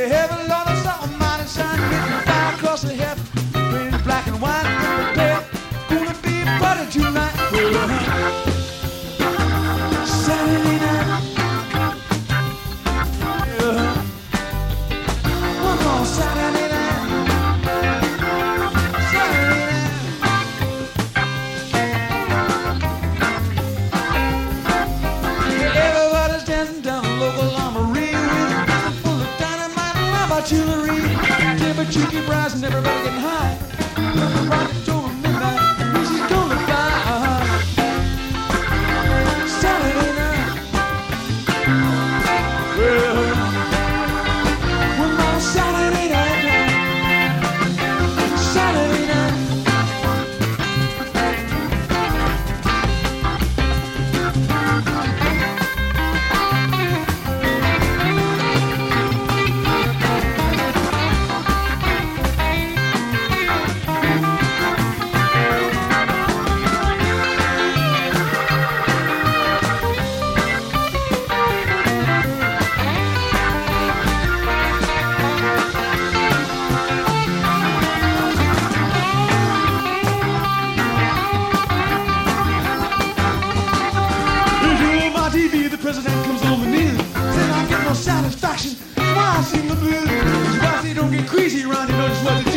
Heaven, Lord, I saw a mighty sign written fire across the heaven. Painted black and white with the dead. Gonna be a party tonight. Saturday night. One more Saturday night. Saturday night. Everybody's dancing down the local armory with a pistol full of dynamite and artillery. Temperature keep rising, everybody getting high. Rocket till midnight, music's gonna fly. Saturday night. Well, one more Saturday night. Saturday night. The president comes on the news, said I get no satisfaction. That's why I sing the blues. That's why they don't get crazy around here, know just what to do.